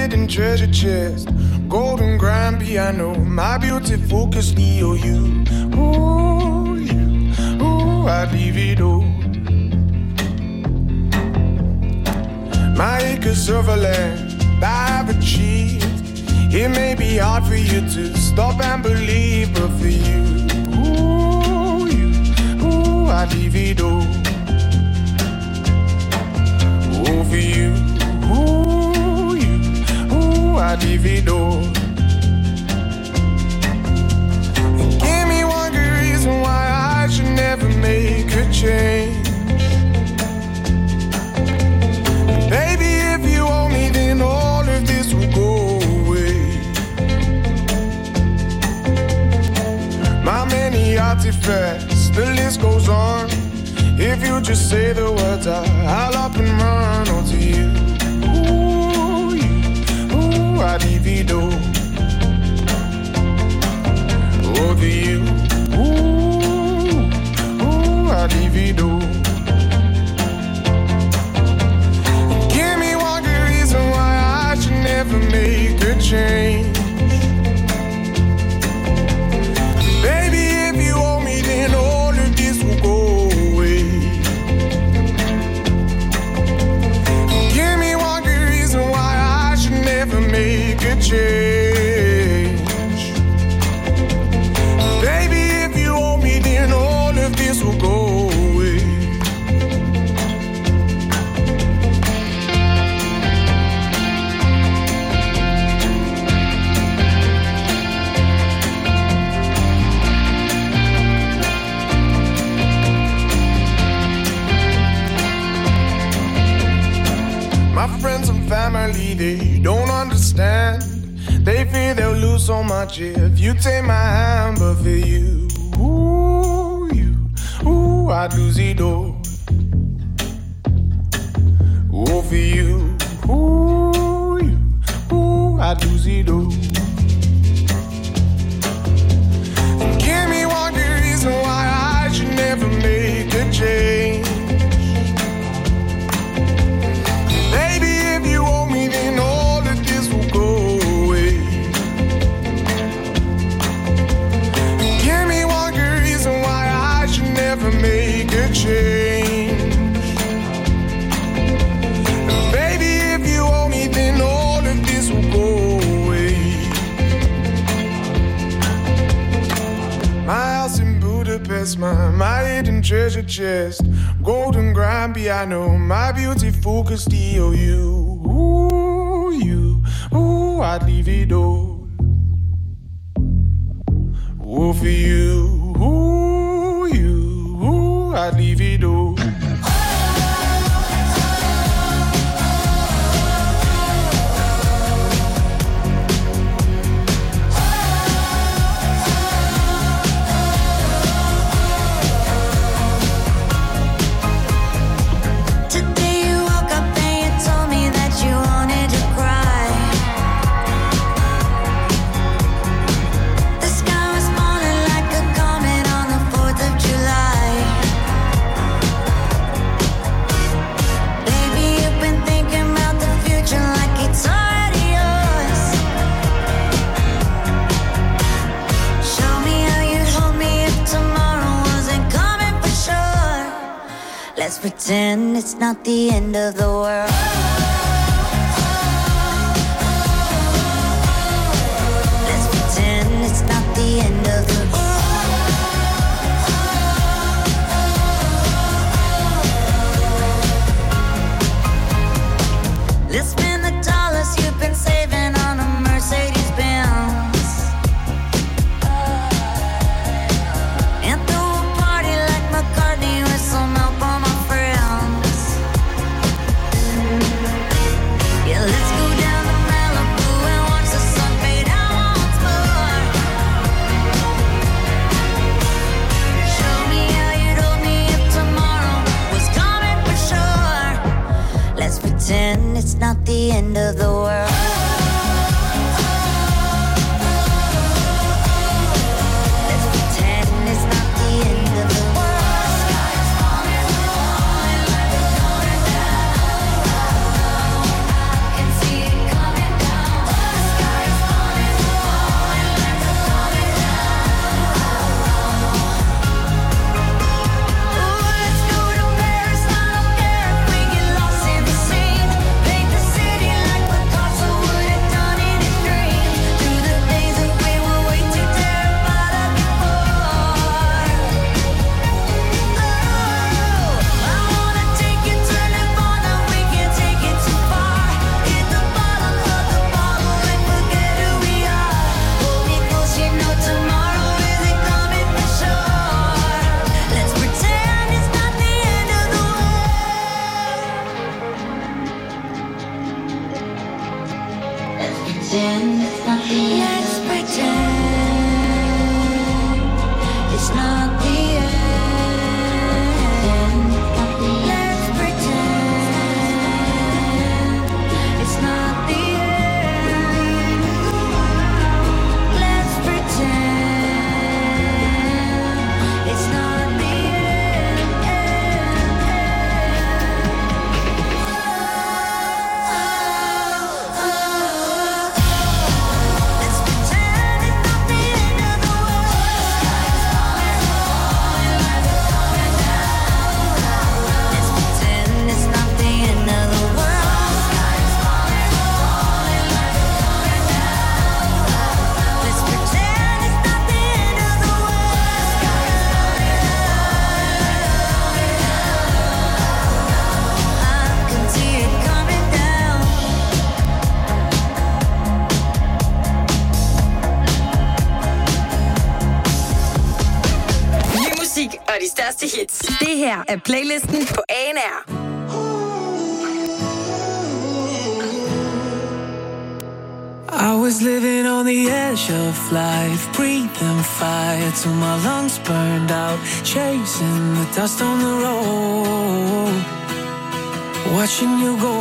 hidden treasure chest, golden grand piano, my beauty focus, EOU. Ooh, you, ooh, I'd leave it all. My acres of land I've achieved. It may be hard for you to stop and believe, but for you, I'd leave it all. Oh, for you, I'd leave it all. And give me one good reason why I should never make a change. And baby, if you owe me, then all of this will go away. My many artifacts, the list goes on. If you just say the words, I'll up and run onto you. I'd leave it all. Oh, to you. I'd leave it all. Give me one good reason why I should never make a change. Baby, if you owe me, then all of this will go away. Give me one good reason why I should never make a change. Baby, if you owe me, then all of this will go away. My friends and family, they don't understand. They fear they'll lose so much if you take my hand. But for you, I'd lose it all. Oh, for you, I'd lose it all. Give me one good reason why I should never make a change. Baby, if you owe me, then all of this will go away. Give me one good reason why I should never make a change. Baby, if you owe me, then all of this will go away. My house in Budapest, my hidden treasure chest, golden grand piano, my beauty focus, EOU. I'd leave it all. Oh, for you, I'd leave it all. Let's pretend it's not the end of the world. Let's pretend it's not the end of the world. Let's spend the dollars you've been saving on a Mercedes Benz. And throw a party like McCartney with some help on my friends. Hits. Det her er playlisten på ANR. I was living on the edge of life, breathing fire till my lungs burned out, chasing the dust on the road, watching you go.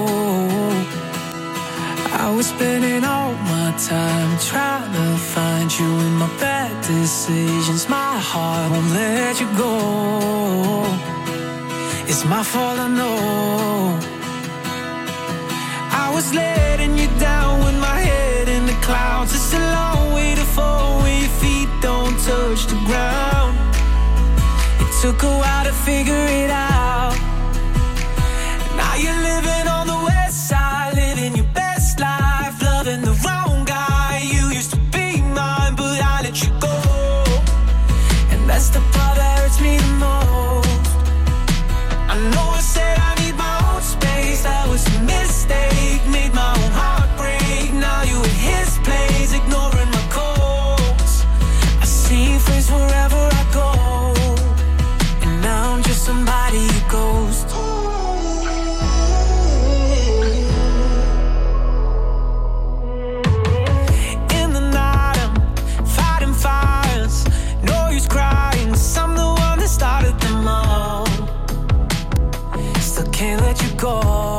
I was spending all my time trying to find you in my bad decisions. My heart won't let you go. It's my fault, I know. I was letting you down with my head in the clouds. It's a long way to fall when your feet don't touch the ground. It took a while to figure it out. Now you're living on the west side, living your best life, loving the wrong guy. You used to be mine, but I let you go. And that's the part that hurts me the most. I know I said I need my own space. That was a mistake, made my own heart break. Now you in his place, ignoring my calls. I see your face wherever I go. And now I'm just somebody you ghost. Can't let you go.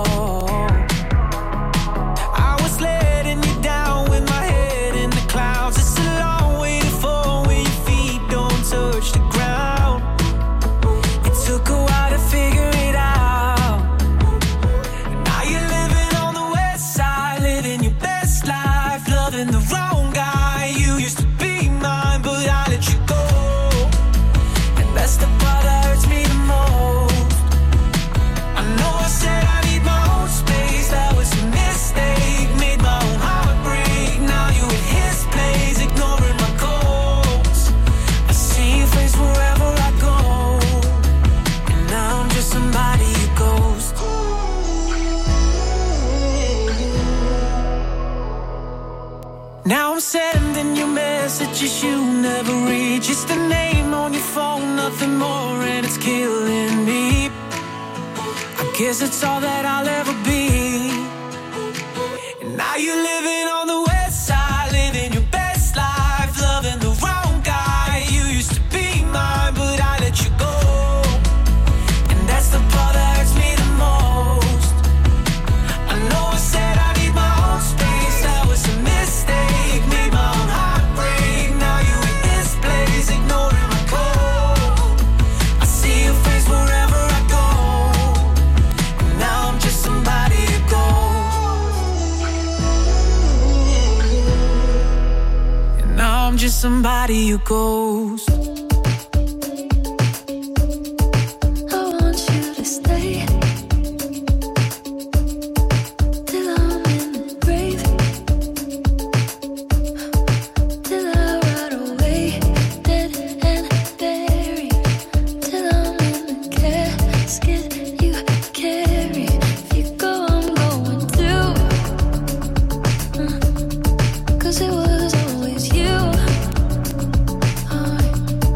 I was letting you down with my head in the clouds. It's a long way to fall when your feet don't touch the ground. It took a while to figure it out. Now you're living on the west side, living your best life, loving the wrong guy. You used to be mine, but I let you go. And that's the part that hurts me the most. I know I said I need my own space. That was a mistake, made my own heart break. Now you in his place, ignoring my calls. I see your face wherever I go. And now I'm just somebody you ghost. Now I'm sending you messages you never read. Just a name on your phone, nothing more, and it's killing me. Guess it's all that I'll ever be. And now you're living on the west side, living your best life, loving the wrong guy. You used to be mine, but I let you go. And that's the part that hurts me the most. I know I said I need my own space. That was a mistake, made my own heart break. Now you in this place, ignoring my call. I see your face wherever I go. Somebody you ghost. And now I'm just somebody you ghost. It was always you.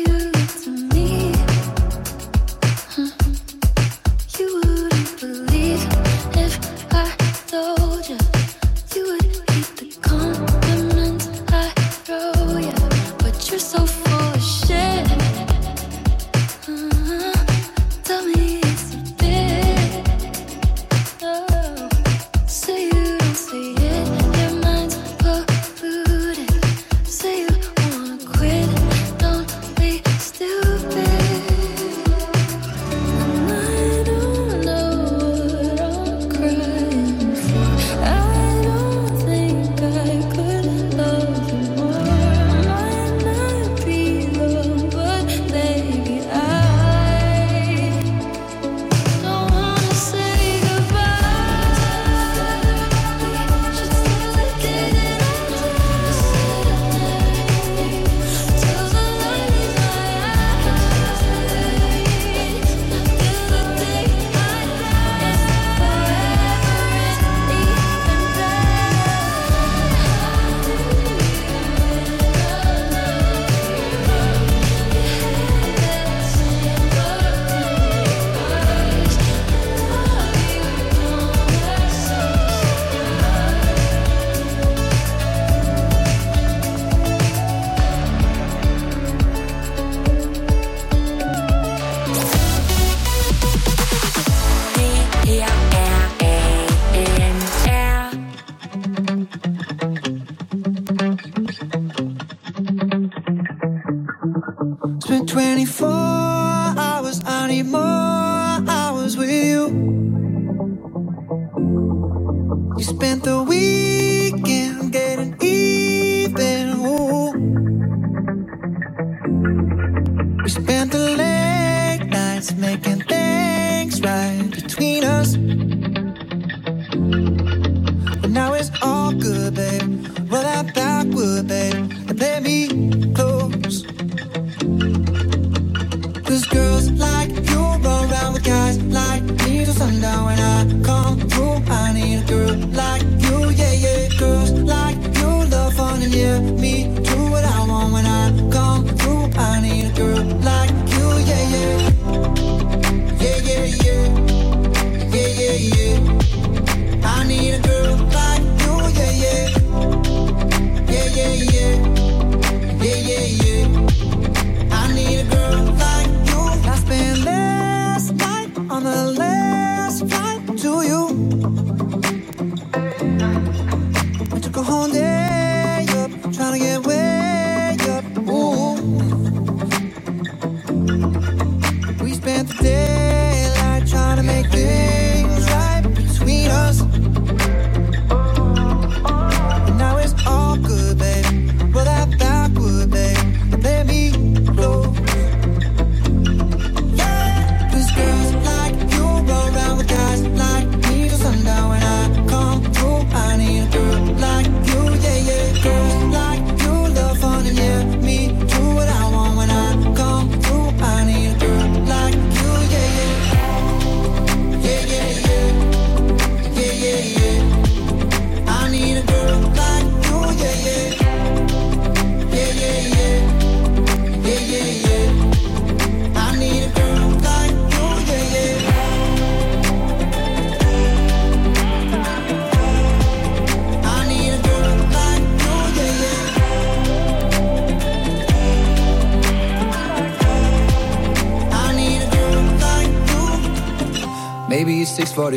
Maybe it's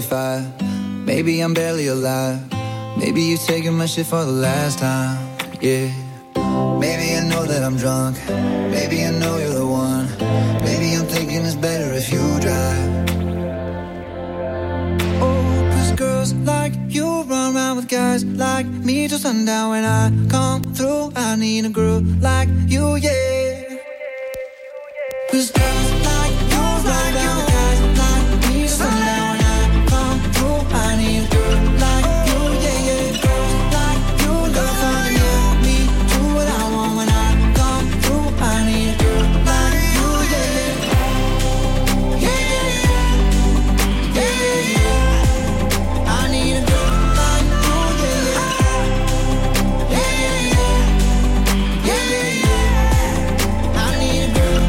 6:45. Maybe I'm barely alive. Maybe you taking my shit for the last time. Yeah. Maybe I know that I'm drunk. Maybe I know you're the one. Maybe I'm thinking it's better if you drive. Oh, 'cause girls like you run around with guys like me till sundown. When I come through, I need a girl like you, yeah. 'Cause girls like you run around with guys like me till sundown. When I come through, I need a girl like you, yeah, yeah. Girls like you love fun, yeah. Me do what I want when I come through. I need a girl like you, yeah, yeah. Yeah, yeah, yeah. Yeah, yeah, yeah. I need a girl like you, yeah, yeah. Yeah, yeah, yeah. Yeah, yeah, yeah. I need a girl.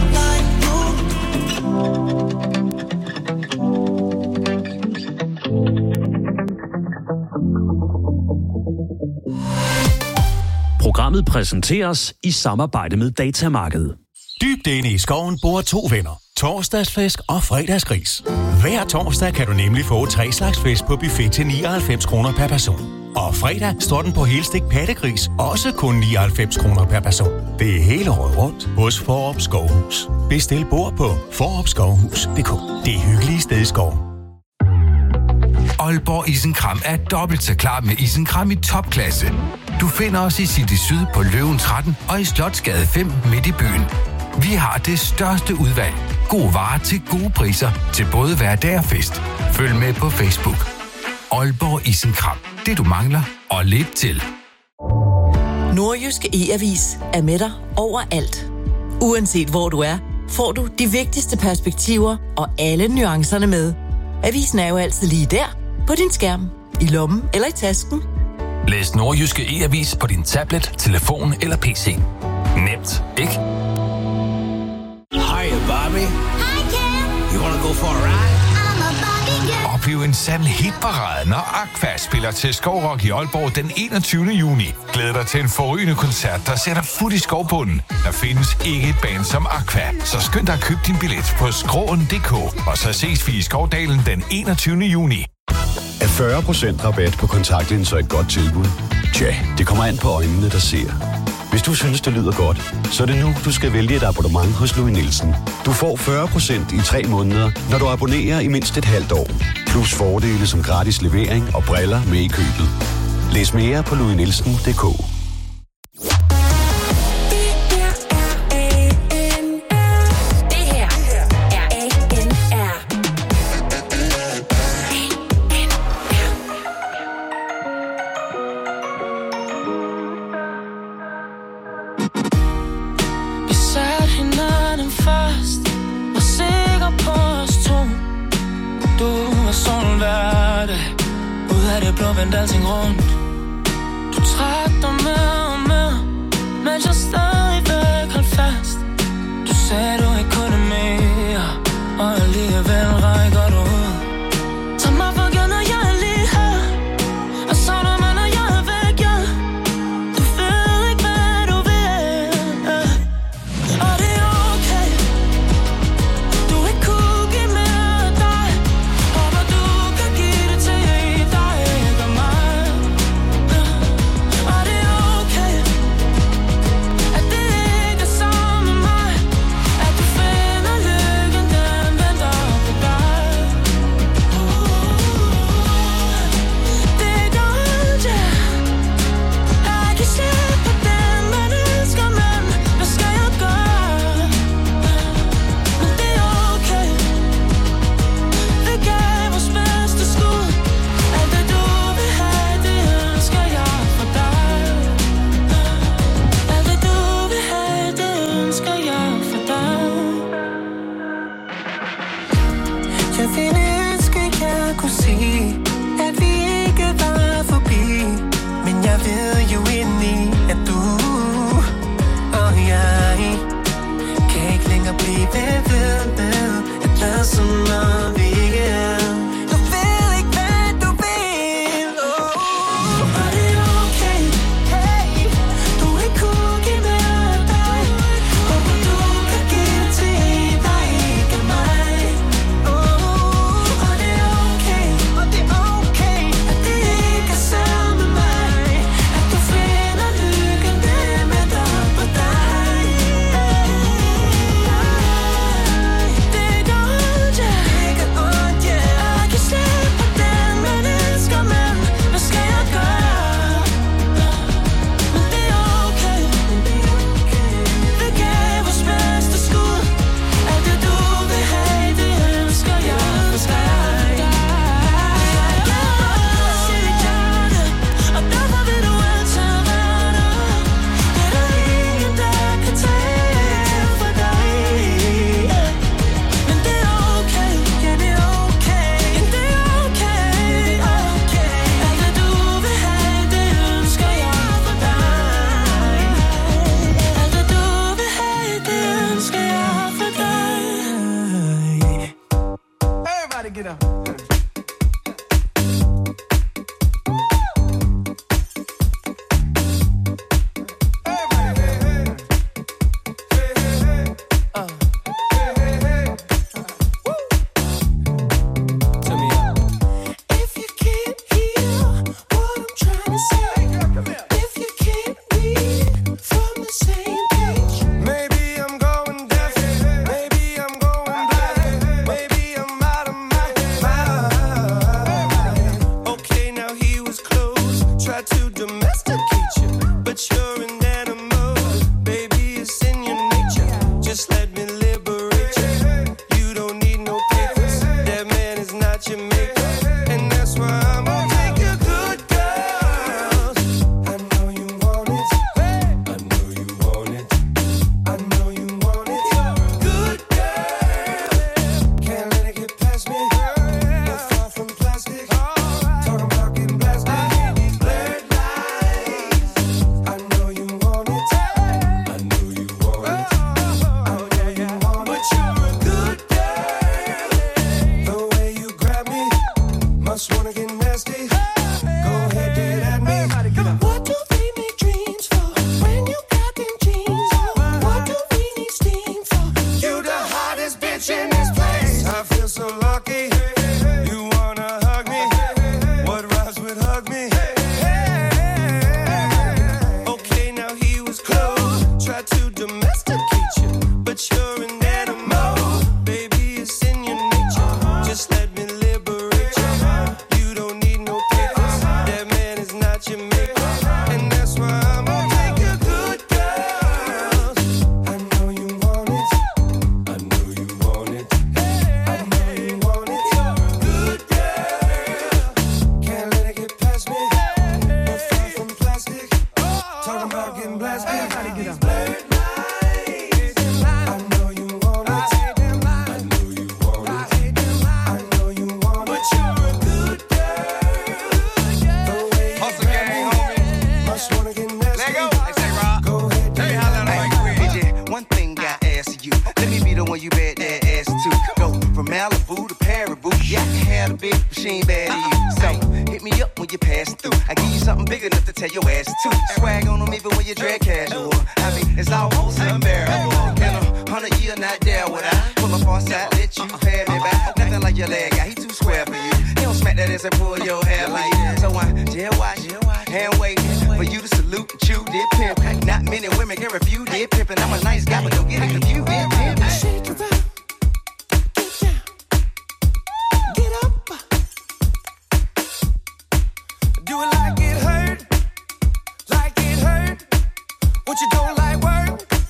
Programmet præsenteres i samarbejde med Datamarkedet. Dybt inde i skoven bor to venner. Torsdagsfisk og fredagsgris. Hver torsdag kan du nemlig få 3 slags fisk på buffet til 99 kroner per person. Og fredag står den på helstegt pattegris, også kun 99 kroner per person. Det er hele året rundt hos Fårup Skovhus. Bestil bord på fårupskovhus.dk. Det hyggelige sted i skoven. Aalborg Isenkram er dobbelt så klar med isenkram i topklasse. Du finder os i City Syd på Løven 13 og i Slotsgade 5 midt i byen. Vi har det største udvalg. Gode varer til gode priser til både hverdag og fest. Følg med på Facebook. Aalborg Isenkram. Det du mangler og lidt til. Nordjyske E-Avis er med dig overalt. Uanset hvor du er, får du de vigtigste perspektiver og alle nuancerne med. Avisen er jo altid lige der, på din skærm, i lommen eller i tasken. Læs Nordjyske E-Avis på din tablet, telefon eller PC. Nemt, ikke? Hi, Bobby. Hi, Ken. You wanna go for a ride? I'm a Barbie girl. Oplev en sand hitparade, når Aqua spiller til Skovrock i Aalborg den 21. juni. Glæd dig til en forrygende koncert, der sætter fod i skovbunden. Der findes ikke et band som Aqua, så skynd dig at købe din billet på skråen.dk. Og så ses vi i Skovdalen den 21. juni. Er 40% rabat på kontaktlinser et godt tilbud? Tja, det kommer an på øjnene, der ser. Hvis du synes, det lyder godt, så er det nu, du skal vælge et abonnement hos Louis Nielsen. Du får 40% i 3 måneder, når du abonnerer i mindst et halvt år. Plus fordele som gratis levering og briller med i købet. Læs mere på louisnielsen.dk. vendte alting rundt. Du trak dig mere og mere, mens jeg stadigvæk holdt fast. Du sagde du ikke kunne mere, og alligevel rækker du ud. Tag mig for givet, når jeg er lige her, og så når man og jeg er væk, ja. Du ved ikke, hvad du vil, og det er okay. Du ikke kunne give mere af dig, håber du kan give det til dig, ikke af mig, og det er okay, at det ikke er sammen med mig, at du finder lykken, den venter på dig. Det er godt, ja. Jeg kan se på den, man elsker, men hvad skal jeg gøre? Men det er okay. Vi gav vores bedste skud. Alt det du vil have, det ønsker jeg for dig. Alt det du vil have, det ønsker jeg for dig. Jeg ville ønske, jeg kunne sige, at vi ikke var forbi. Men jeg ved jo indeni, at du og jeg kan ikke længere blive ved med at lade som om vi ikke er. Du ved ikke, hvad du vil, og det er okay, hey. Du ikke kunne give mere af dig, håber du kan give det til dig, ikke af mig. Og det er okay, at det ikke er sammen med mig, at du finder lykken, den venter på dig. Det er godt, ja. Jeg kan se på den, man elsker, men hvad skal jeg gøre? Men det er okay. Vi gav vores bedste skud. Alt det du vil have, det ønsker jeg for dig. Sig dit hjerte, og derfor vil du altid være der. Det er der ingen, der kan tage for dig. Men det er okay, ja det er okay. Det er okay, alt det du vil have, det ønsker jeg for dig. Alt det du vil have, det ønsker jeg for dig. Everybody get up. when you bet that ass too. Go from Malibu to Paribu. Yeah, I can have a big machine bad to you. So hit me up when you pass through. I give you something big enough to tell your ass to. Swag on them even when you drag casual. I mean, it's almost unbearable. In 100 years, not there would I pull up on side, let you pay me back. Nothing like your leg guy, he too square for you. He don't smack that ass and pull your hair like that. So I jail watch, hand wait for you to salute and chew, did pimp. Not many women can refuse, did pimp. And I'm a nice guy, but don't get it confused, did pimp. Shake it up, get down, get up. Do it like it hurt, like it hurt. What you don't like work?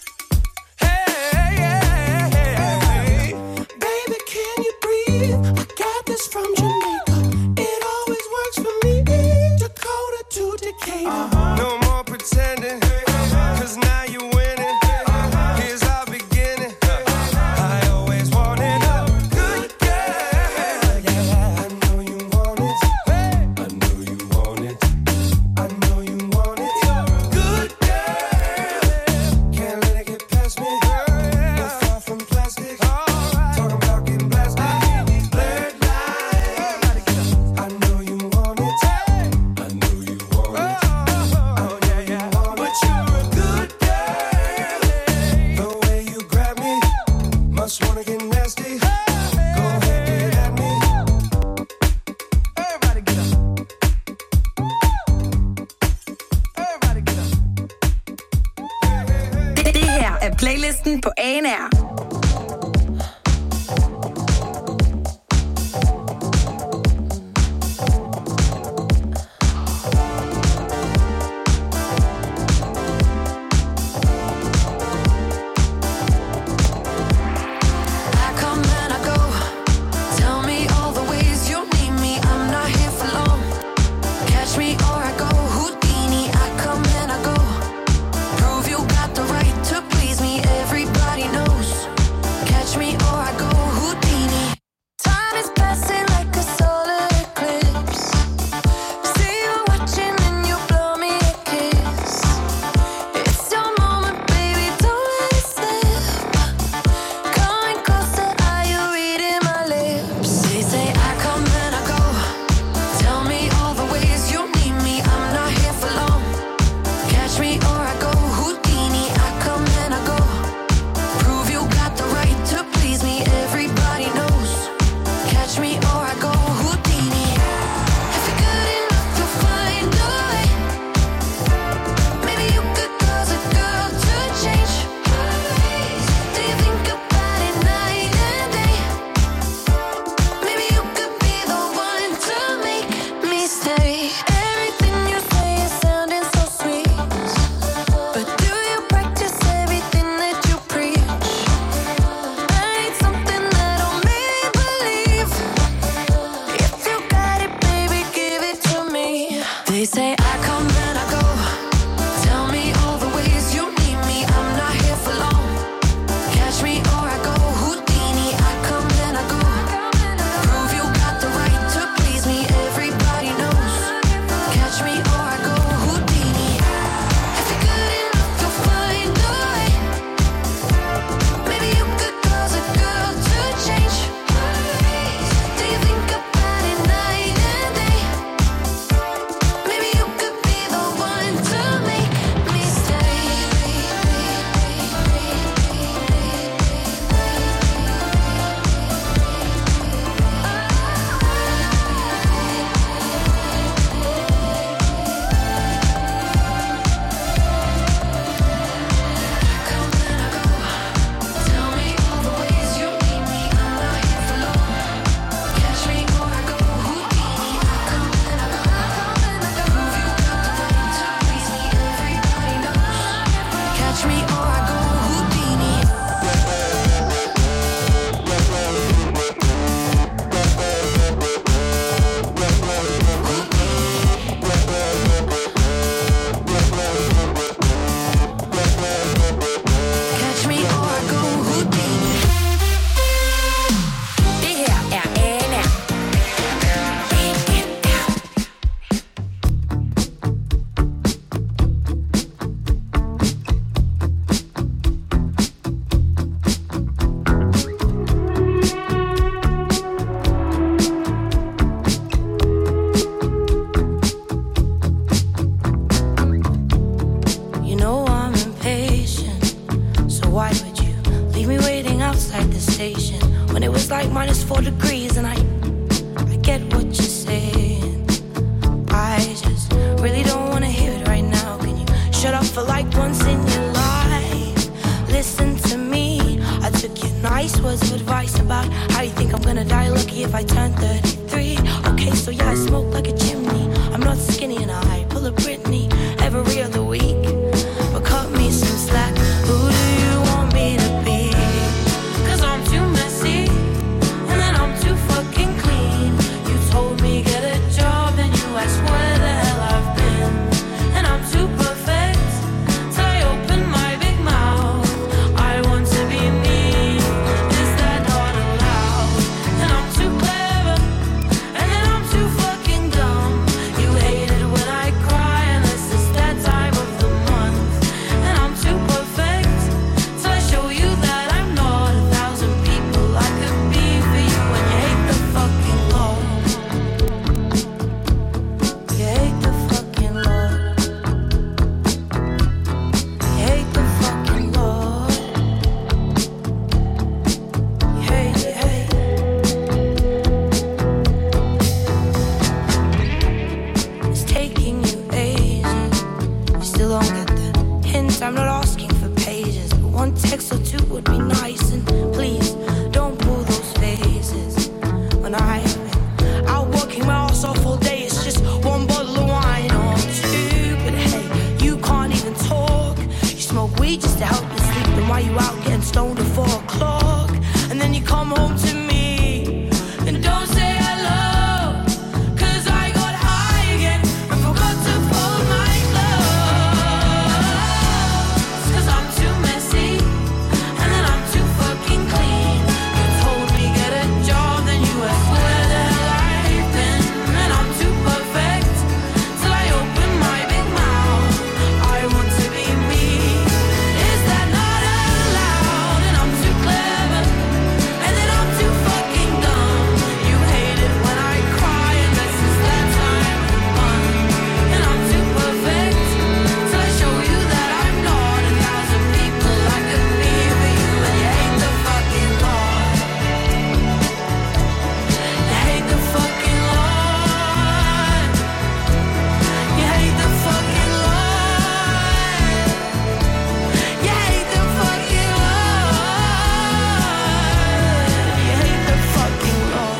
Hey, baby, can you breathe? I got this from Jamaica. It always works for me. Dakota to Decatur. No more pretending, 'cause now you're winning. Here's our beginning. I always wanted a good girl. Yeah, I know you want it. I know you want it. I know you want it. Good girl. Can't let it get past me. Not far from plastic. Talking about getting blasted. Blurred lines. I know you want it. I know you want it. Oh yeah, yeah. But you're a good girl. The way you grab me, must wanna get nasty. Go ahead, get at me. Everybody get up. Everybody get up. Det her er playlisten på ANR. I come and I go. Tell me all the ways you need me. I'm not here for long. Catch me or I go Houdini. I come and I go. Prove you got the right to please me. Everybody knows outside the station when it was like -4 degrees, and I get what you're saying. I just really don't wanna hear it right now. Can you shut up for like once in your life? Listen to me. I took your nice words of advice about how you think I'm gonna die lucky if I turn 33. Okay, so yeah, I smoke like a chimney. I'm not skinny and I pull a Britney every other week. But cut me some slack. Who do you want me to be? 'Cause I'm too messy, and then I'm too fucking clean. You told me get a job, and you asked where the hell I've been. And I'm too perfect till I open my big mouth. I want to be me. Is that not allowed? And I'm too clever, and then I'm too fucking dumb. You hate it when I cry, unless it's that time of the month. And I'm too perfect till I show you that I'm not 1,000 people I could be for you. And you hate the fucking Lord. You hate the fucking Lord. You hate the fucking Lord. You hate, you hate. It's taking you ages. You still don't get the hint. I'm not asking for pages, but one text or two would be nice. And please don't pull those faces. When I've been out working my ass off all day, it's just one bottle of wine or two. But hey, you can't even talk. You smoke weed just to help you sleep. And while you out getting stoned at 4 o'clock, and then you come home to me and don't say hello. 'Cause I got high again and forgot to fold my clothes. 'Cause I'm too messy, and then I'm too fucking clean. You told me get a job, then you asked where the hell I've been. And I'm too perfect till I open my big mouth. I want to be me. Is that not allowed? And I'm too clever, and then I'm too fucking dumb. You hate it when I cry, unless it's that time of the month. And I'm too perfect till I show you that I'm not 1,000 people I could be for you. And you hate the fucking Lord. You hate the fucking Lord. You hate the fucking Lord. You hate the fucking Lord. You hate the fucking Lord.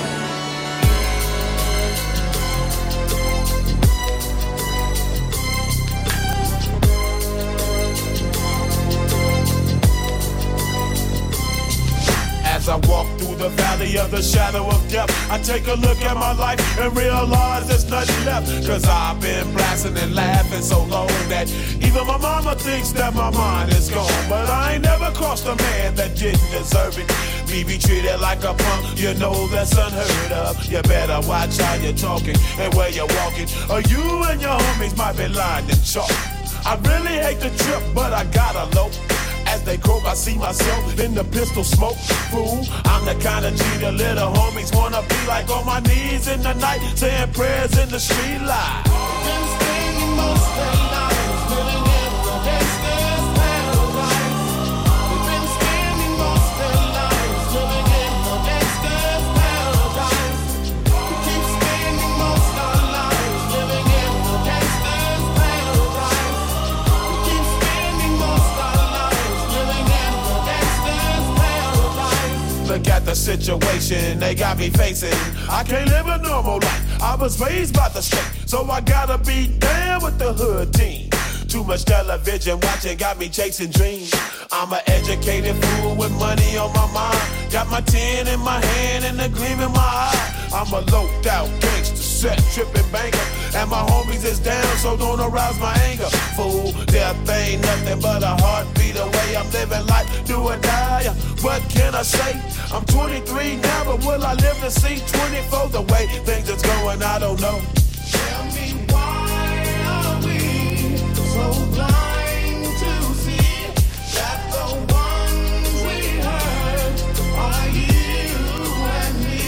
As I walk through the valley of the shadow of death, I take a look at my life and realize there's nothing left. 'Cause I've been blasting and laughing so long that even my mama thinks that my mind is gone. But I ain't never crossed a man that didn't deserve it. Me be treated like a punk, you know that's unheard of. You better watch how you're talking and where you're walking, or you and your homies might be lying in chalk. I really hate the trip, but I gotta low. As they croak, I see myself in the pistol smoke. Fool, I'm the kind of G the little homies wanna be like, on my knees in the night, saying prayers in the street light. Been spending most of their lives living in the gangster's paradise. They've been spending most of their lives living in the gangster's paradise. We keep spending most of our lives living in the gangster's paradise. We keep spending most of our lives living in the gangster's paradise. Look at the situation they got me facing. I can't live a normal life. I was raised by the state, so I gotta be down with the hood team. Too much television watching got me chasing dreams. I'm an educated fool with money on my mind. Got my 10 in my hand and a gleam in my eye. I'm a loped out gangster, set tripping banker, and my homies is down, so don't arouse my anger. Fool, death ain't nothing but a heartbeat away. I'm living life, do or die. What can I say? I'm 23 now, but will I live to see 24? The way things is going, I don't know. Tell me why are we so blind to see that the ones we hurt are you and me?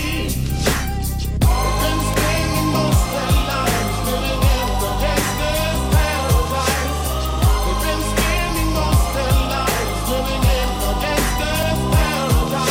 They've been spending most of their lives living in the gangster's paradise. They've been spending most of their lives living in the gangster's paradise.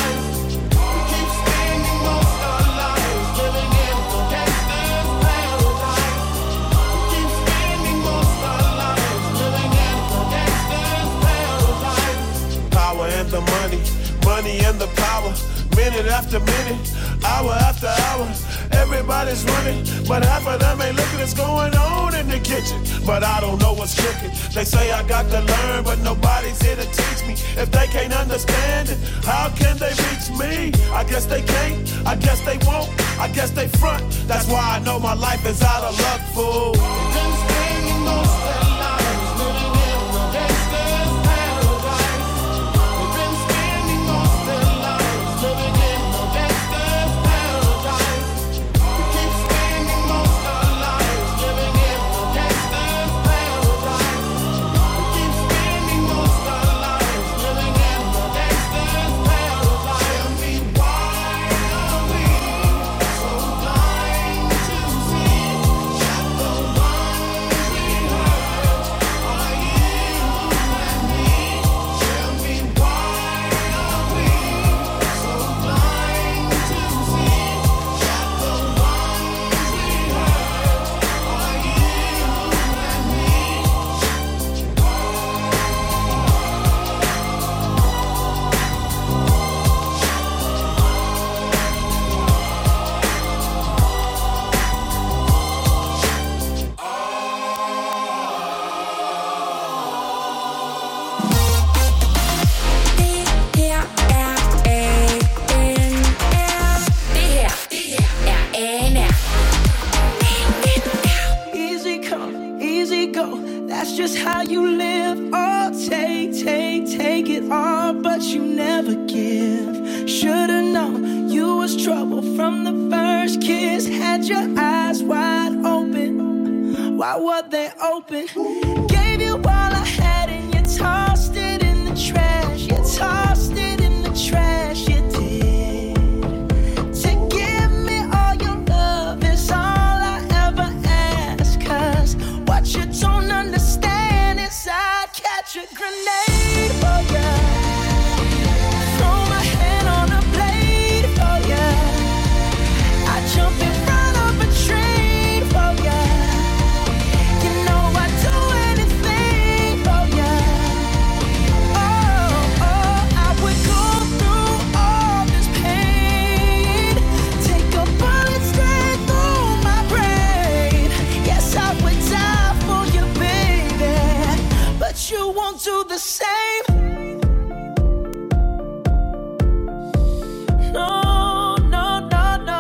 minute after minute, hour after hour. Everybody's running, but half of them ain't looking what's going on in the kitchen. But I don't know what's cooking. They say I got to learn, but nobody's here to teach me. If they can't understand it, how can they reach me? I guess they can't, I guess they won't, I guess they front. That's why I know my life is out of luck, fool. We've been spending most of our lives living in the gangster's paradise. We've been spending most of our lives living in the gangster's paradise. We keep spending most of our lives living in the gangster's paradise. We keep spending most of our lives living in the gangster's paradise. Tell me why are we so blind to see that the ones we hurt are you and me? Tell me why are we so blind to see that the ones we hurt are you and me? Easy come, easy go. That's just how you live. Oh, take it all, but you never give. Should've known you was trouble from the first kiss. Had your eyes wide open. Why were they open? Gave you all I had and you tossed it in the trash. You tossed it in the trash. You did. To give me all your love is all I ever ask. 'Cause what you don't understand is I'd catch a grenade for ya. Throw my hand on a blade for ya. I'd jump in front of a train for ya. You know I'd do anything for ya. Oh, I would go through all this pain. Take a bullet straight through my brain. Yes, I would die for you, baby. But you won't do the same. No, no, no, no.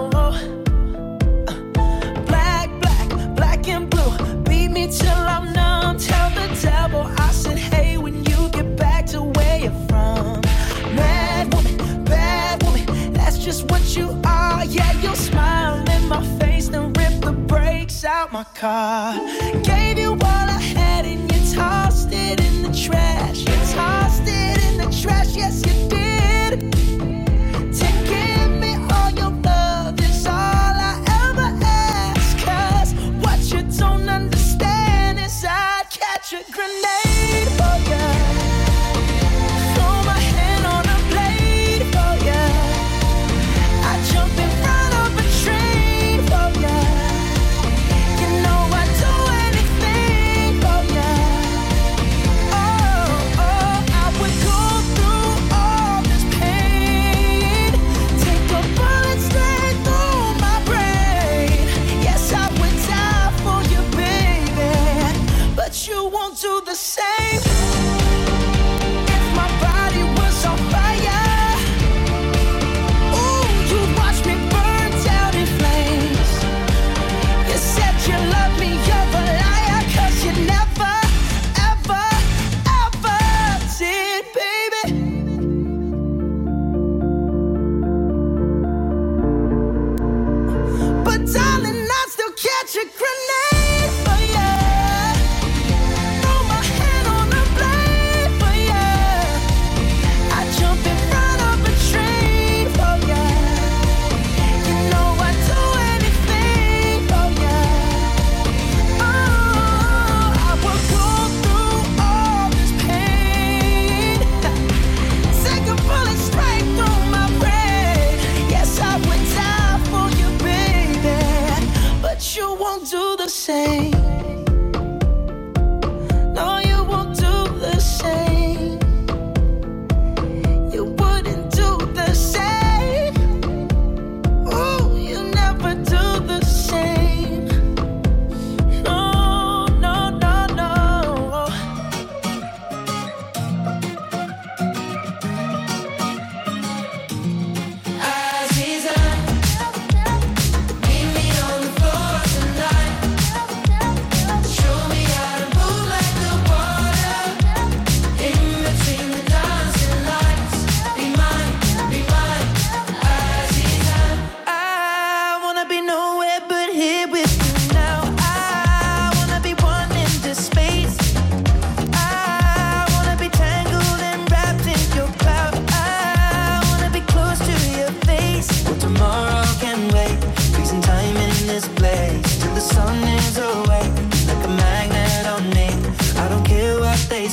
Black and blue. Beat me till I'm numb. Tell the devil I said, hey, when you get back to where you're from. Mad woman, bad woman. That's just what you are. Yeah, you'll smile in my face, then rip the brakes out my car. Gave you all I had and you tossed it in the trash. You tossed it in the trash, yes you did. To give me all your love is all I ever ask. 'Cause what you don't understand is I'd catch a grenade for ya. Throw my hand on a blade for ya. I'd jump in front of a train for ya. You know I'd do anything for ya. Oh, I would go through all this pain.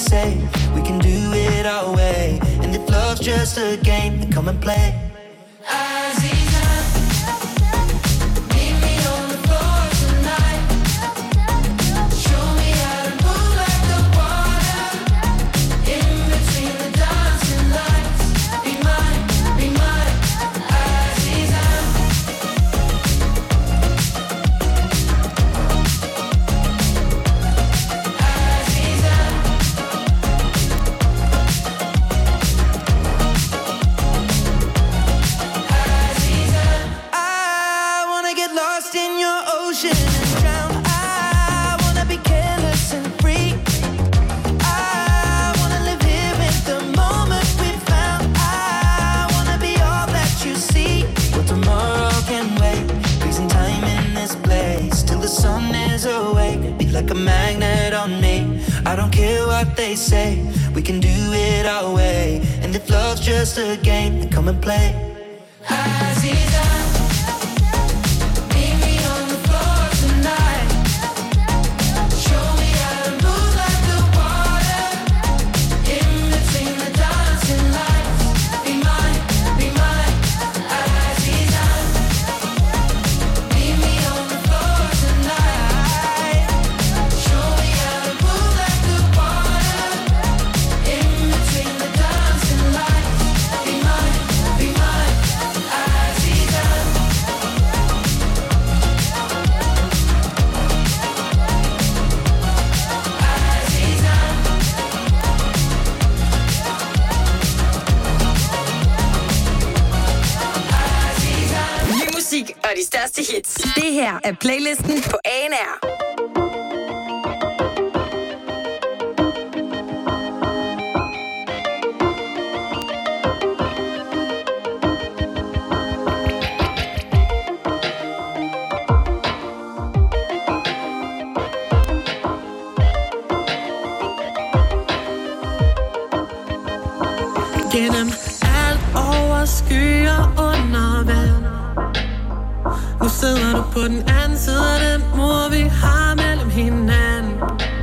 say we can do it our way. And if love's just a game, then come and play. Like a magnet on me. I don't care what they say, we can do it our way. And if love's just a game, then come and play. Aziza, meet me on the floor tonight. Show me how to move like the water. In between the dancing lights. Be mine, Aziza. Meet me on the floor tonight. Show me how to move like the water. In between the dancing lights. Be mine, Aziza. Ny musik og de største hits. Det her er playlisten på ANR. Gennem alt over skyer under vand. Nu sidder du på den anden side af den mur, vi har mellem hinanden.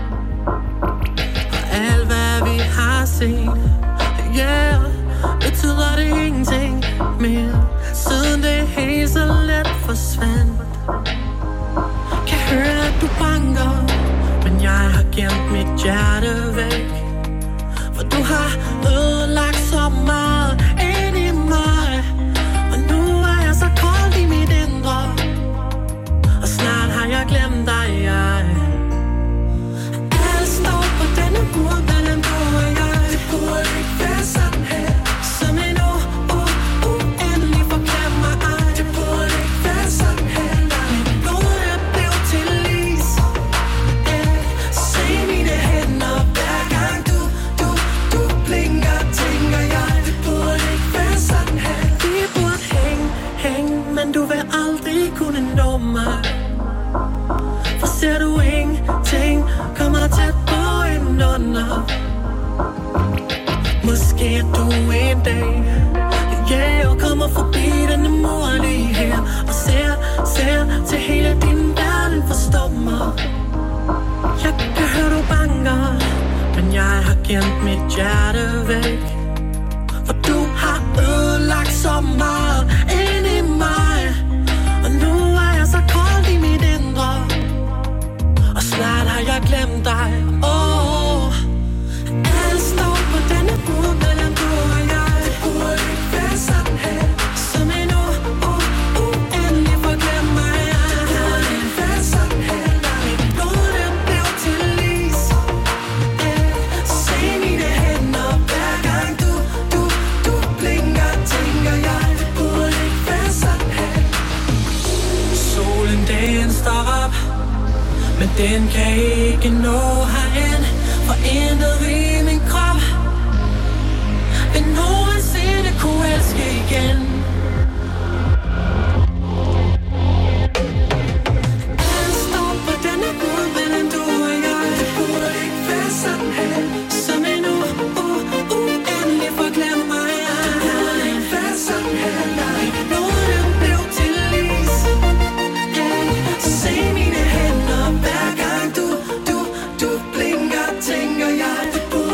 Og alt hvad vi har set, yeah, betyder det ingenting mere. Siden det helt så let forsvandt. Kan høre at du banker, men jeg har gemt mit hjerte væk. For du har ødelagt så meget ind i mig. Og nu er jeg så kold i mit indre. Og snart har jeg glemt dig, Alt står på denne mur mellem du og jeg. Det burde ikke være sådan her. Som en uendelig forglemmer ej. Det burde ikke være sådan her. Mit blod er blevet til is. Se mine hænder hver gang du blinker, tænker jeg. Det burde ikke være sådan her. Vi burde hænge, men du vil aldrig kunne nå mig. For ser du ingenting, kommer tæt på indunder. Måske du en dag, yeah, kommer forbi denne mur lige her. Og ser til hele din verden forstår mig. Jeg kan høre du banker, men jeg har gemt mit hjerte væk. For du har ødelagt så meget ind i mig. Og nu er jeg så kold i mit indre. Og snart har jeg glemt dig. Alt står på denne mur mellem du og jeg. Det burde ikke være sådan her. Som en uendelig forglemmer jeg. Det burde ikke være sådan her. Mit blod er blevet til is. Se mine hænder hver gang du blinker, tænker jeg. Det burde ikke være sådan her. Solen den står op, men den kan ikke nå herind. For intet i min krop vil nogensinde kunne elske igen. Alt står på denne mur mellem du og jeg. Det burde ikke være sådan her. Som en uendelig forglemmer jeg. Det burde ikke være sådan her. Mit blod er blevet til is. Se mine hænder hver gang du blinker, tænker jeg. Det burde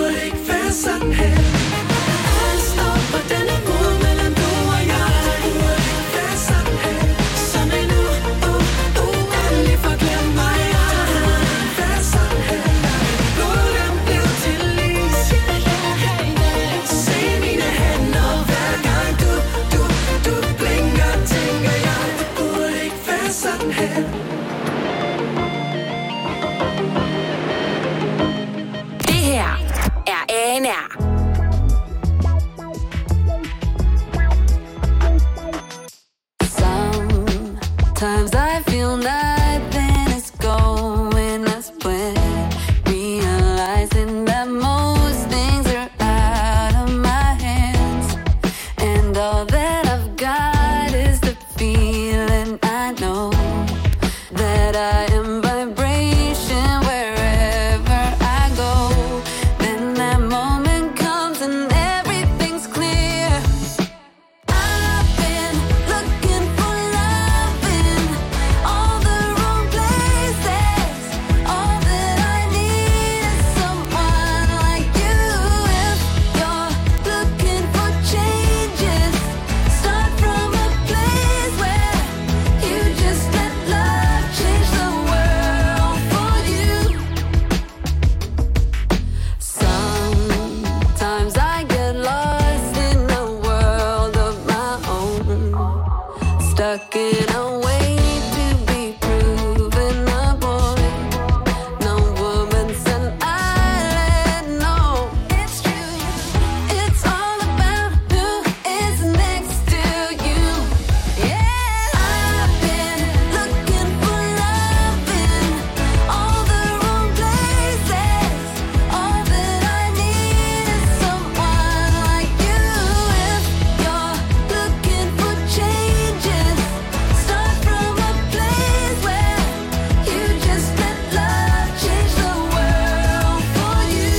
tucking away to be proven a boy. No woman's an island, no. It's true. It's all about who is next to you. Yeah, I've been looking for love in all the wrong places. All that I need is someone like you. If you're looking for changes, start from a place where you just let love change the world for you.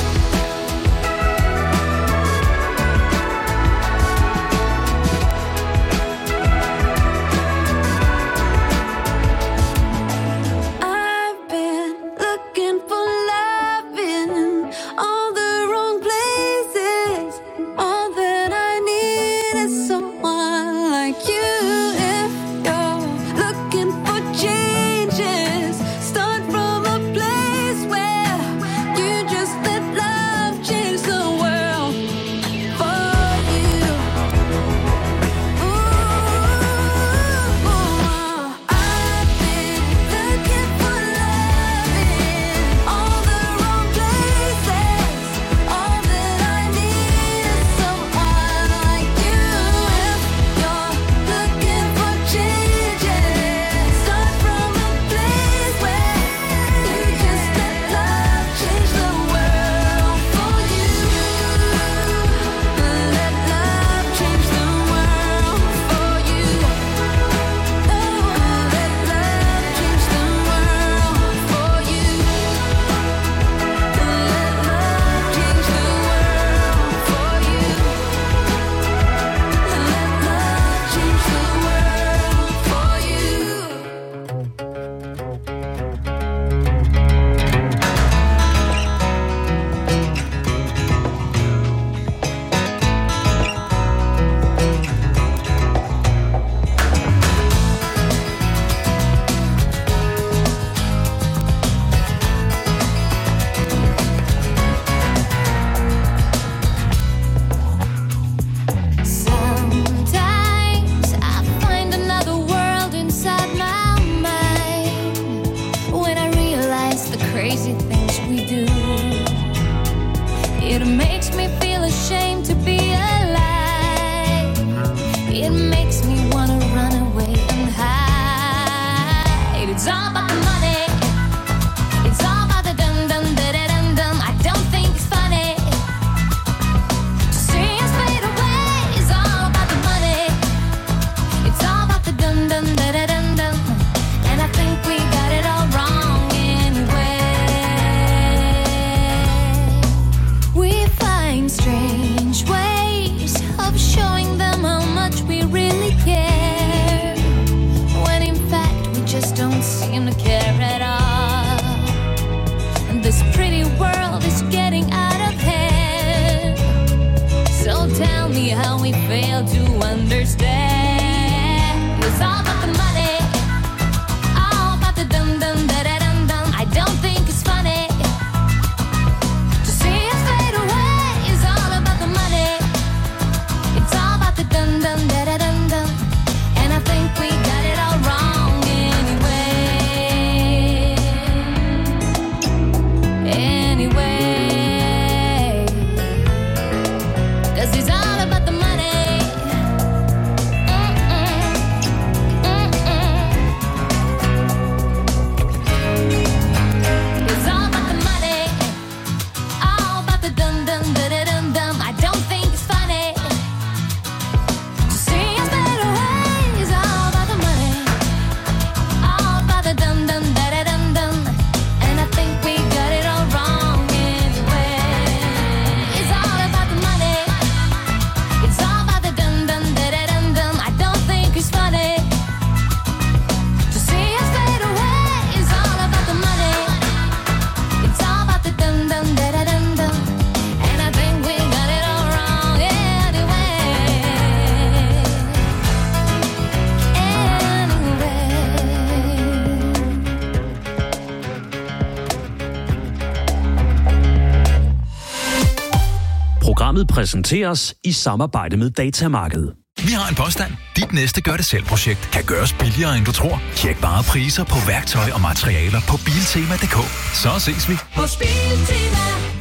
I've been looking for love in all the wrong places. All that I need is someone like you. If you're looking for changes, start from a place where you just let love change the world for you. I've been looking for love in all the wrong places. All that I need is someone like you. If you're looking for changes, start from a place where you just let love change the world for you. Let love change the world for you. Let love change the world for you. Let love change the world for you. Sometimes I find another world inside my mind when I realize the crazy things we do. It makes me feel ashamed to be alive. It makes me wanna run away and hide. It's all about the money. It's all about the dum dum da da dum dum. I don't think it's funny to see us fade away. It's all about the money. It's all about the dum dum da da dum dum. And I think we got it all wrong anyway. We find strange ways of showing them how much we really care, when in fact we just don't seem to care at all. And this pretty world is getting out of hand. So tell me how we fail to understand. It's all about the money. All about the dum dum da da dum dum. I don't think it's funny to see us fade away. It's all about the money. It's all about the dum dum da da dum dum. And I think we got it all wrong anyway. Anyway, 'cause it's all about the money. It's all about the money. All about the dum dum da da dum dum. I don't think it's funny to see us fade away. It's all about the money. All about the dum dum da da dum dum. And I think we got it all wrong anyway. It's all about the money. It's all about the dum dum da da dum dum. I don't think it's funny to see us fade away. It's all about the money. It's all about the dum dum da da dum dum. And I think we got it all wrong anyway. Programmet præsenteres i samarbejde med Datamarkedet. Vi har en påstand. Dit næste gør-det-selv-projekt kan gøres billigere, end du tror. Tjek bare priser på værktøj og materialer på Biltema.dk. Så ses vi. Hos Biltema.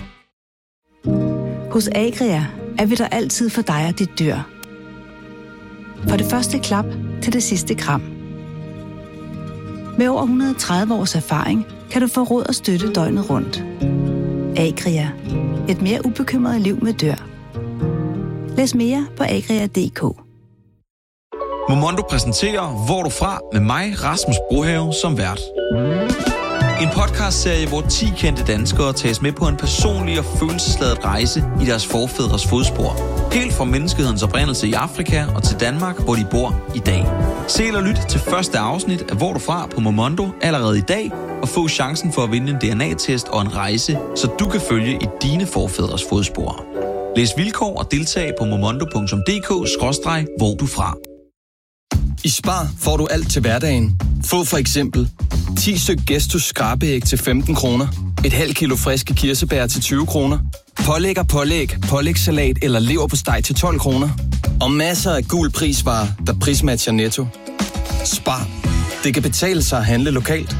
Hos Agria er vi der altid for dig og dit dyr. Fra det første klap til det sidste kram. Med over 130 års erfaring kan du få råd og støtte døgnet rundt. Agria. Et mere ubekymret liv med dyr. Læs mere på agria.dk. Momondo præsenterer Hvor du fra med mig, Rasmus Brohave, som vært. En podcastserie, hvor 10 kendte danskere tages med på en personlig og følelsesladet rejse i deres forfædres fodspor. Helt fra menneskehedens oprindelse i Afrika og til Danmark, hvor de bor i dag. Se eller lyt til første afsnit af Hvor du fra på Momondo allerede i dag, og få chancen for at vinde en DNA-test og en rejse, så du kan følge i dine forfædres fodspor. Læs vilkår og deltag på momondo.dk/hvor du fra. I Spar får du alt til hverdagen. Få for eksempel 10 styk Gestus skrabeæg til 15 kroner, et halvt kilo friske kirsebær til 20 kroner, pålægssalat eller leverpostej til 12 kroner, og masser af gul prisvarer, der prismatcher Netto. Spar. Det kan betale sig at handle lokalt.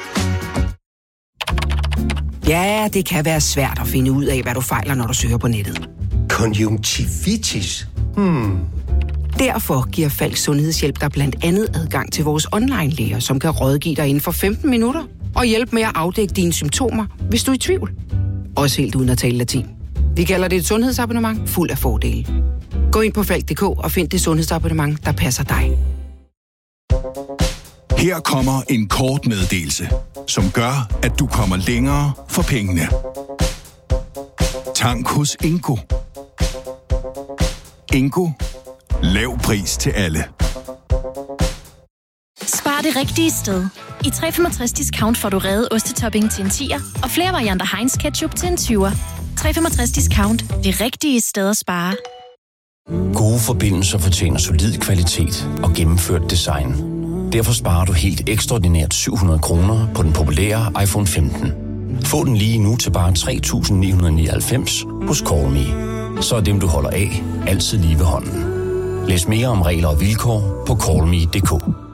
Ja, det kan være svært at finde ud af, hvad du fejler, når du søger på nettet. Konjunktivitis? Derfor giver Falk Sundhedshjælp dig blandt andet adgang til vores online-læger, som kan rådgive dig inden for 15 minutter og hjælpe med at afdække dine symptomer, hvis du er i tvivl. Også helt uden at tale latin. Vi kalder det et sundhedsabonnement fuld af fordele. Gå ind på falk.dk og find det sundhedsabonnement, der passer dig. Her kommer en kort meddelelse, som gør, at du kommer længere for pengene. Tank hos Ingo. Ingo. Lav pris til alle. Spar det rigtige sted. I 365 Discount får du reddet ostetopping til en 10'er og flere varianter Heinz Ketchup til en 20'er. 365 Discount. Det rigtige sted at spare. Gode forbindelser fortjener solid kvalitet og gennemført design. Derfor sparer du helt ekstraordinært 700 kroner på den populære iPhone 15. Få den lige nu til bare 3.999 hos Call.me. Så er dem, du holder af, altid lige ved hånden. Læs mere om regler og vilkår på callme.dk.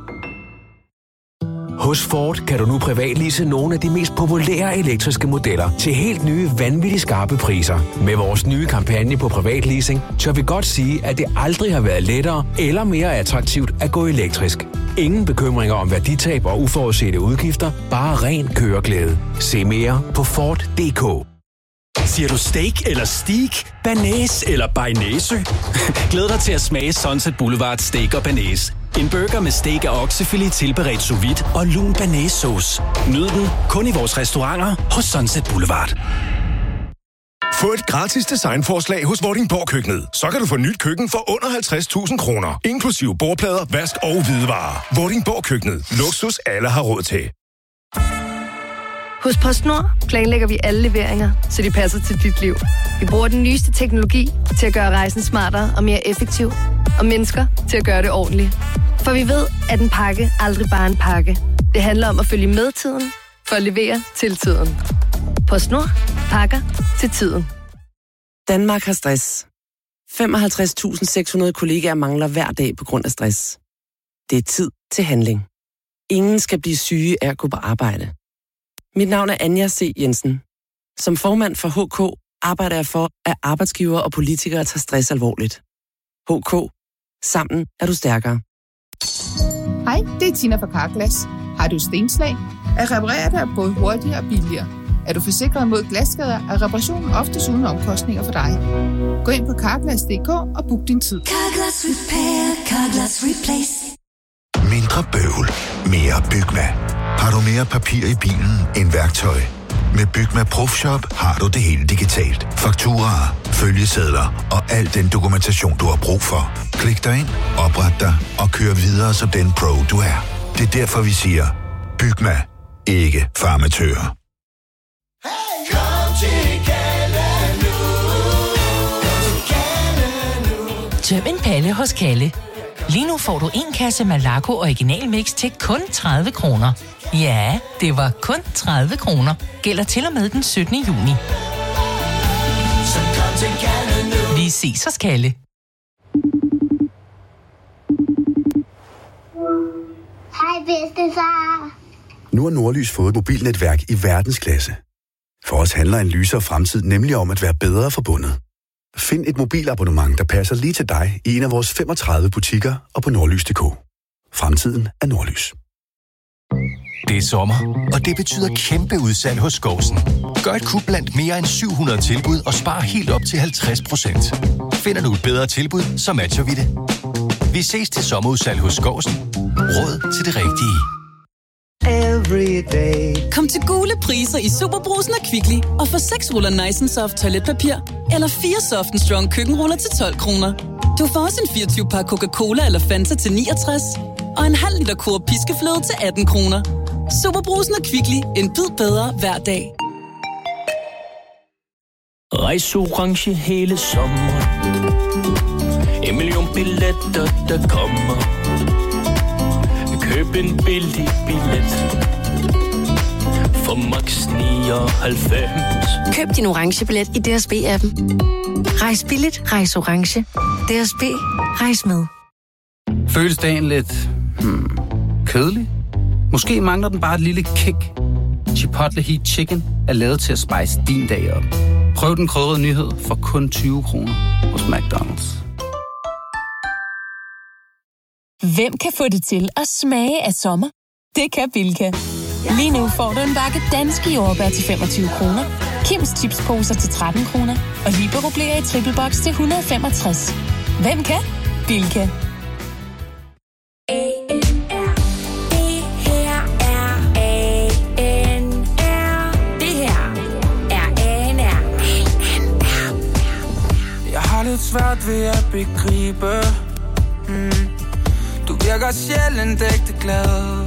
Hos Ford kan du nu privatlease nogle af de mest populære elektriske modeller til helt nye, vanvittigt skarpe priser. Med vores nye kampagne på privatleasing, tør vi godt sige, at det aldrig har været lettere eller mere attraktivt at gå elektrisk. Ingen bekymringer om værditab og uforudsete udgifter, bare ren køreglæde. Se mere på Ford.dk. Siger du steak eller steak? Banæs eller bearnaise? Glæd dig til at smage Sunset Boulevard Steak og Banæs. En burger med steak og oksefilet tilberedt sous vide og lun banæssauce. Nyd den kun i vores restauranter hos Sunset Boulevard. Få et gratis designforslag hos Vordingborg Køkkenet. Så kan du få nyt køkken for under 50.000 kroner. Inklusive bordplader, vask og hvidevarer. Vordingborg Køkkenet. Luksus alle har råd til. Hos PostNord planlægger vi alle leveringer, så de passer til dit liv. Vi bruger den nyeste teknologi til at gøre rejsen smartere og mere effektiv, og mennesker til at gøre det ordentligt. For vi ved, at en pakke aldrig bare er en pakke. Det handler om at følge med tiden, for at levere til tiden. PostNord. Pakker til tiden. Danmark har stress. 55.600 kollegaer mangler hver dag på grund af stress. Det er tid til handling. Ingen skal blive syge af at gå på arbejde. Mit navn er Anja C. Jensen. Som formand for HK arbejder jeg for, at arbejdsgiver og politikere tager stress alvorligt. HK. Sammen er du stærkere. Hej, det er Tina fra Carglass. Har du stenslag? At reparere det er både hurtigere og billigere. Er du forsikret mod glasskader, er reparationen oftest uden omkostninger for dig. Gå ind på Carglass.dk og book din tid. Carglass Repair, Carglass Replace. Mindre bøvl, mere Bygma. Har du mere papir i bilen end værktøj? Med Bygma ProFshop har du det hele digitalt. Fakturaer, følgesedler og al den dokumentation, du har brug for. Klik dig ind, opret dig og kør videre som den pro, du er. Det er derfor, vi siger, Bygma, ikke farmatører. Tøm en palle hos Kalle. Lige nu får du en kasse Malaco Original Mix til kun 30 kroner. Ja, det var kun 30 kroner. Gælder til og med den 17. juni. Vi ses hos Kalle. bedstefar. Nu har Nordlys fået et mobilnetværk i verdensklasse. For os handler en lysere fremtid nemlig om at være bedre forbundet. Find et mobilabonnement, der passer lige til dig i en af vores 35 butikker og på nordlys.dk. Fremtiden er Nordlys. Det er sommer, og det betyder kæmpe udsalg hos Skovsen. Gør et kup blandt mere end 700 tilbud og spar helt op til 50%. Finder du et bedre tilbud, så matcher vi det. Vi ses til sommerudsalg hos Skovsen. Råd til det rigtige. Kom til gule priser i Superbrusen og Kvickly og få 6 ruller Nice & Soft toiletpapir eller 4 Soft & Strong køkkenruller til 12 kroner. Du får også en 24-pakke Coca-Cola eller Fanta til 69 og en halv liter Coop piskefløde til 18 kroner. Superbrusen og Kvickly. En bid bedre hver dag. Rejs orange hele sommeren. 1 million billetter, der kommer. Køb en billig billet for max 99. Køb din orange billet i DSB-appen. Rejs billigt, rejs orange. DSB, rejs med. Føles dagen lidt kedelig? Måske mangler den bare et lille kick. Chipotle Heat Chicken er lavet til at spice din dag op. Prøv den krydrede nyhed for kun 20 kroner hos McDonald's. Hvem kan få det til at smage af sommer? Det kan Bilka. Lige nu får du en bakke danske jordbær til 25 kroner, Kims chipsposer til 13 kroner og Libero Blære i triple box til 165. Hvem kan? Bilka. Jeg har lidt svært ved at begribe. Du virker sjældent ægte glad.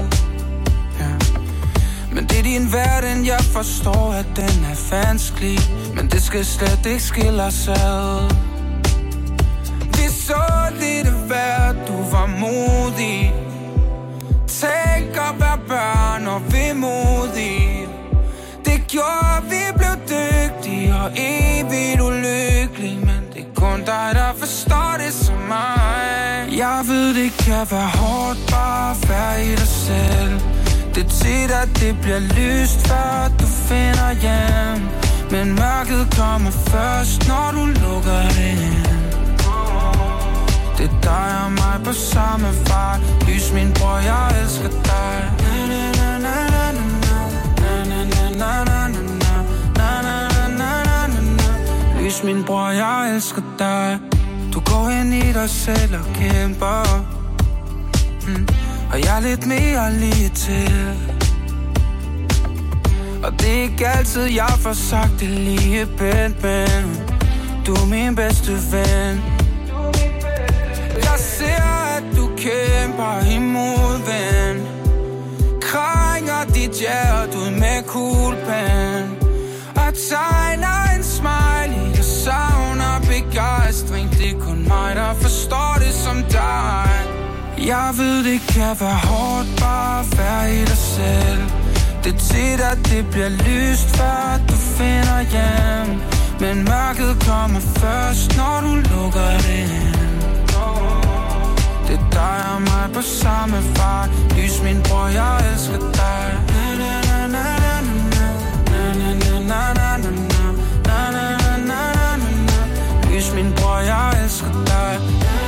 Men det er din verden, jeg forstår, at den er vanskelig. Men det skal slet ikke skille os ad. Vi så lidt af hvert, du var modig. Tænk at være børn og vemodige. Det gjorde, vi blev dygtige og evigt ulykkelige. Men det er kun dig, der forstår det som mig. Jeg ved, det kan være hårdt bare at være i dig selv. Det er tit, at det bliver lyst, før du finder hjem. Men mørket kommer først, når du lukker det ind. Det er dig og mig på samme vej. Lys min bror, jeg elsker dig. Lys min bror, jeg elsker dig. Du går ind i dig selv og kæmper. Og jeg er lidt mere lige til. Og det er ikke altid, jeg får sagt det lige pænt, men du er min bedste ven. Jeg ser, at du kæmper imod ven. Krænger dit hjerte ud med kuglepen. Og tegner en smiley. Jeg savner begejstring. Det er kun mig, der forstår det som dig. Jeg ved, det kan være hårdt bare at være i dig selv. Det er tit, at det bliver lyst, før du finder hjem. Men mørket kommer først, når du lukker det ind. Det er dig og mig på samme vej. Lys min bror, jeg elsker dig. Lys min bror, jeg elsker dig.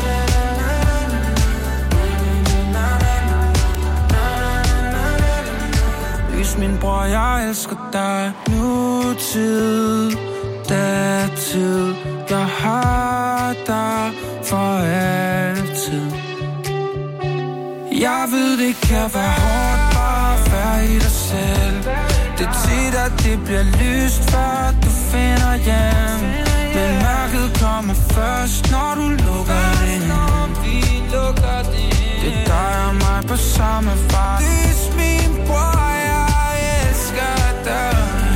Lys min bror, jeg elsker dig. Nutid, datid, jeg har dig for altid. Jeg ved, det kan være hårdt bare at være i dig selv. Det er tit, at det bliver lyst, før du finder hjem. Men mørket kommer først, når du lukker det ind. Det er dig og mig på samme vej. Lys min bror, jeg elsker dig.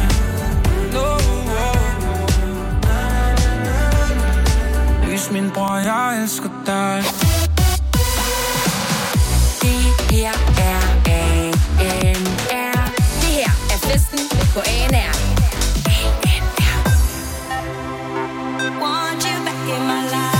Lys min bror, jeg elsker dig. Det her er ANR. Det her er festen på ANR. Want you back in my life.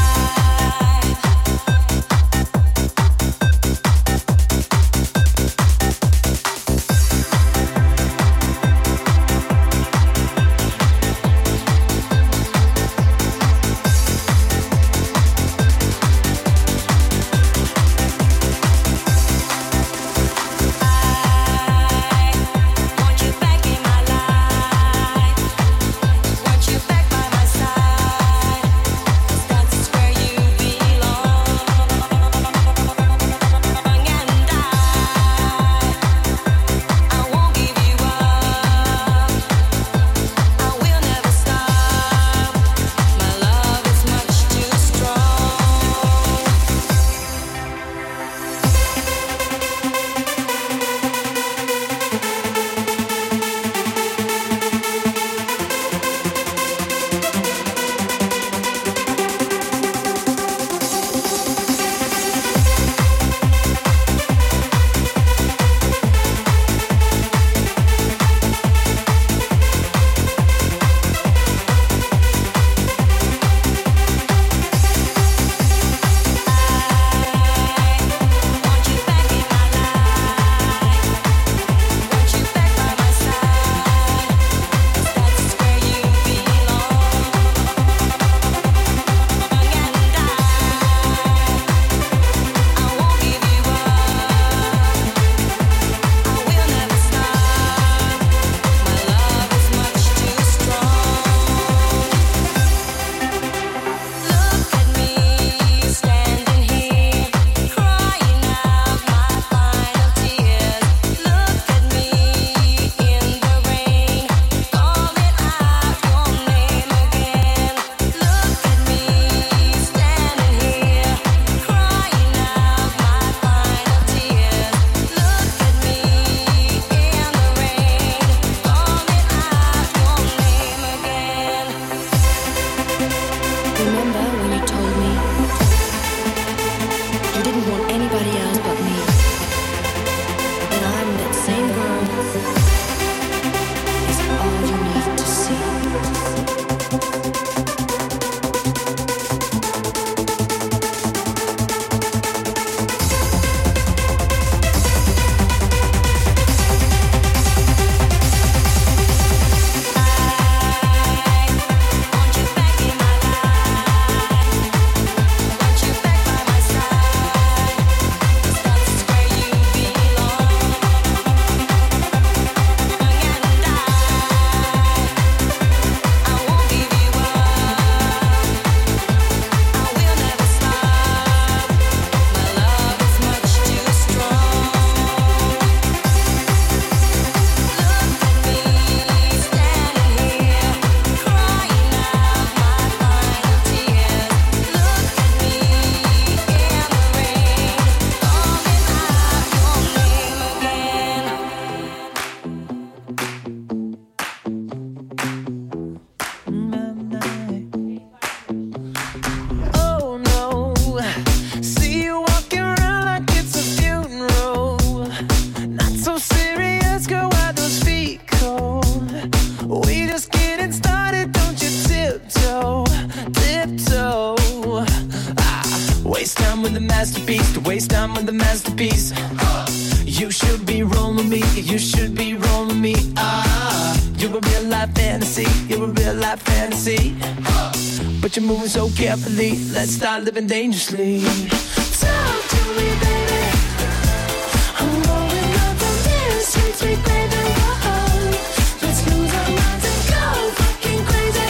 done with the masterpiece. You should be rolling me, you should be rolling me. You're a real life fantasy, you're a real life fantasy. But you're moving so carefully, let's start living dangerously. Talk to me, baby. I'm rolling up on this sweet, sweet baby. Whoa. Let's lose our minds and go fucking crazy.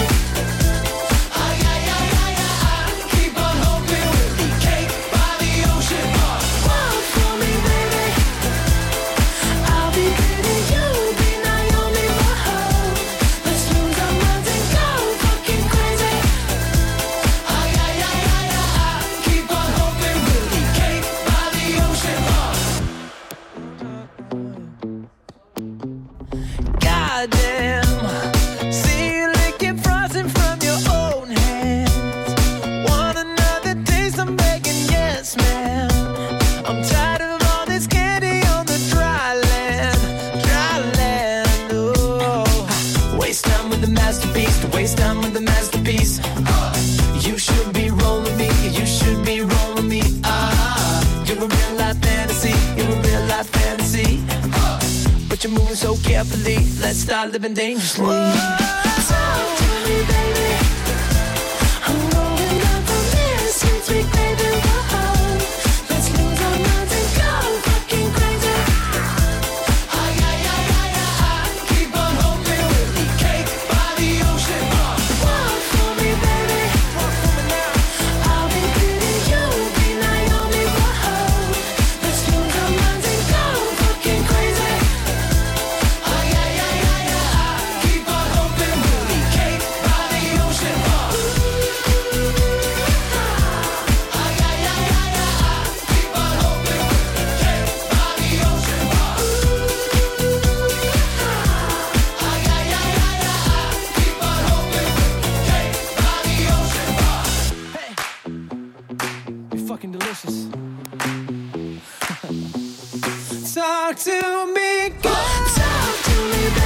Keep on hoping we'll be cake by the ocean. Walk for me, baby. I'll be pretty, you'll be Naomi. Whoa. Let's lose our minds and go fucking crazy. Keep on hoping we'll be cake by the ocean. Goddamn, see you licking frosting from your own hands. Want another taste? I'm begging, yes, ma'am. I'm tired of all this candy on the dry land, oh. Waste time with the masterpiece, to waste time with the masterpiece. You should be rolling me, you should be rolling me. You're a real life fantasy, you're a real life fantasy. But you're moving so carefully, let's start living dangerously. Talk to me, baby. I'm rolling up on this sweet, sweet baby. Whoa. Let's lose our minds and go fucking crazy. Keep on hoping we'll be cake by the ocean. Walk for me, baby. I'll be pretty, you'll be Naomi. Whoa. Let's lose our minds and go fucking crazy. Keep on hoping we'll be cake by the ocean. Keep on hoping we'll be cake by the ocean. Keep on hoping we'll be cake by the ocean. Hey, you're fucking delicious. Talk to me, girl. Talk to me, baby.